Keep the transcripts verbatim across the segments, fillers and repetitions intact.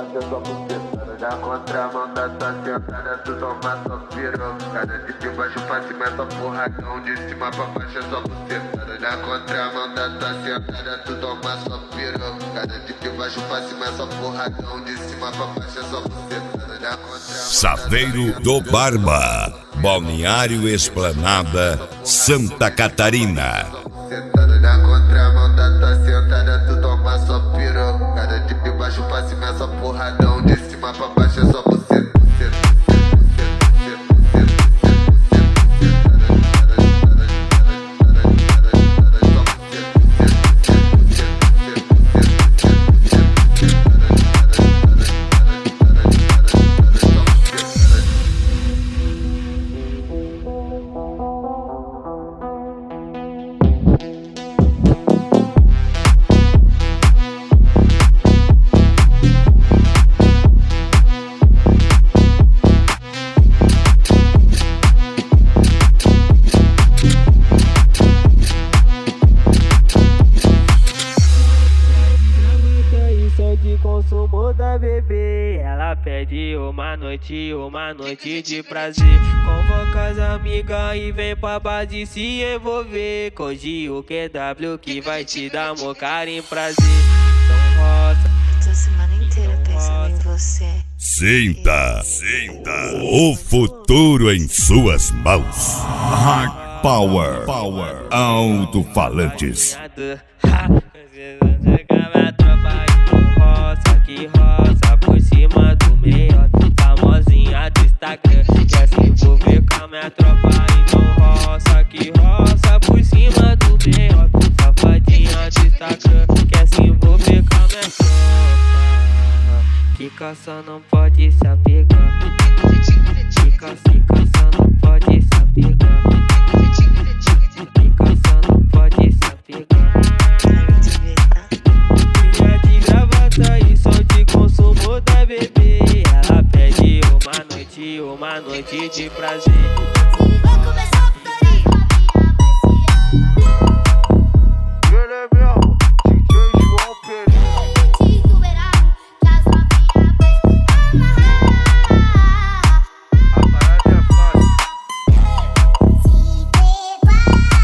baixar sua buceta. Na contramão da tua sentada, tu toma sua pirocada. De baixo pra cima é só porradão, de cima pra baixo é só buceta. Na contramão da tua sentada, tu toma sua pirocada. De baixo pra cima é só porradão, de cima pra baixo é só buceta. Na contramão Saveiro do Barba, Balneário Esplanada, Santa Catarina. Na contramão da tua sentada, tu toma sua pirocada. De baixo pra cima é só porradão, de cima pra baixo é só buceta. Consumo da bebê, ela pede uma noite, uma noite de prazer. Convoca as amigas e vem pra base se envolver. Com o Q W que vai te dar mó carinho prazer. Então roça, eu tô a semana inteira pensando em você. Sinta, sinta o futuro em suas mãos. Hard Power, Power, alto-falantes. Que roça por cima do meiota, famosinha do Instagram, quer se envolver com a minha tropa. Então roça, que roça por cima do meiota, safadinha do Instagram, quer se envolver com a minha tropa. Fica só, não pode se apegar. Fica, fica só, não pode se apegar. Fica só, não pode se apegar. E som de consumo da bebê, ela pede uma noite, uma noite de prazer. Vai começar a putaria, Ele é mesmo, D J João Pereira. repetindo o verão, que as novinhas vai amarrar. A parada é fácil. Se prepara,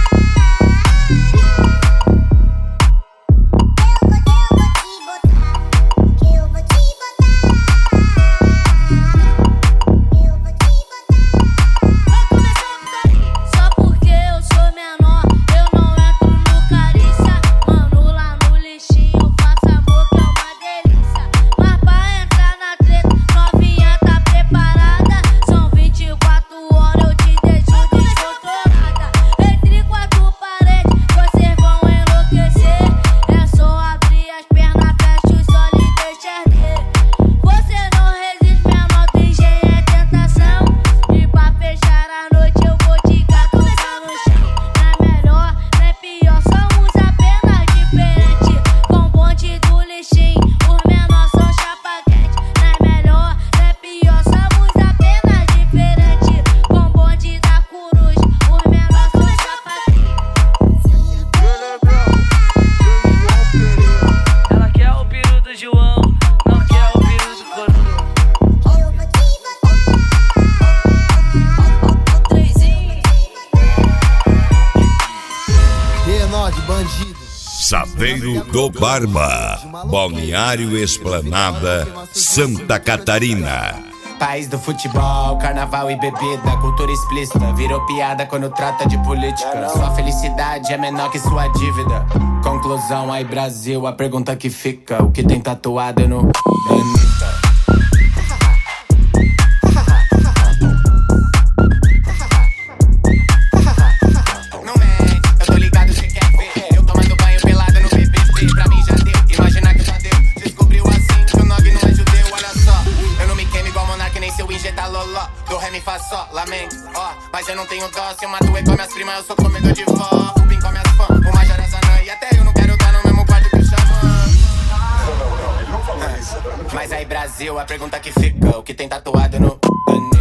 eu vou, eu vou te botar, eu vou te botar, eu vou te botar. Vai começar a putaria. Só porque eu sou menor, eu não entro no carícia. Mano, lá no lixinho faço amor que é uma delícia. Mas pra entrar na treta, novinha tá preparada. São vinte e quatro horas, eu te deixo descontrolada. Entre quatro paredes, vocês vão enlouquecer. É só abrir as pernas, fecha os olhos e deixa arder. Você não resiste, menor, do engenho é tentação. E pra fechar a noite eu vou te catucar no chão. Não é melhor, não é pior, somos apenas diferentes. Com o bonde do lixinho, os menores são chapa quente. Não é melhor, não é pior, somos apenas diferentes. Com o bonde da coruja, os menores são chapa quente. Ele é mesmo, D J João Pereira. Ela quer o peru do João, não quer o peru do coroa. Eu vou te botar. Trêsinho. Menor de bandido. Saveiro do Barba, Balneário Esplanada, Santa Catarina. País do futebol, carnaval e bebida, cultura explícita, virou piada quando trata de política. Sua felicidade é menor que sua dívida. Conclusão, aí Brasil, a pergunta que fica: o que tem tatuado no Anitta? Não mente, eu tô ligado, cê quer ver. Eu tomando banho pelada no B B C, pra mim já deu, imaginar que só deu. Descobriu assim que o Nog não é judeu, olha só. Eu não me queimo igual Monark, nem se eu injetar loló. Do ré, mi, fá, só, lamento, ó. Mas eu não tenho dó, se eu mato e come as primas, eu sou comedor de vó. Cupim come as fãs, o Major Azanã. E até eu não quero estar no mesmo quarto que o Xamã. Mas aí Brasil, a pergunta que fica: o que tem tatuado no